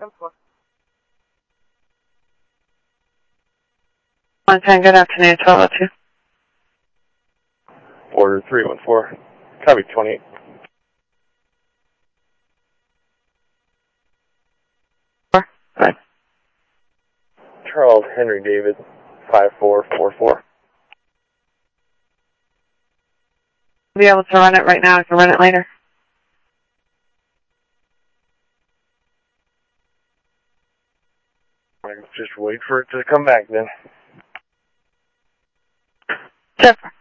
110, good afternoon, 1202. Order 314. Copy 28. Right. Charles Henry David, 5444. I'll be able to run it right now. I can run it later. Just wait for it to come back then. Sure.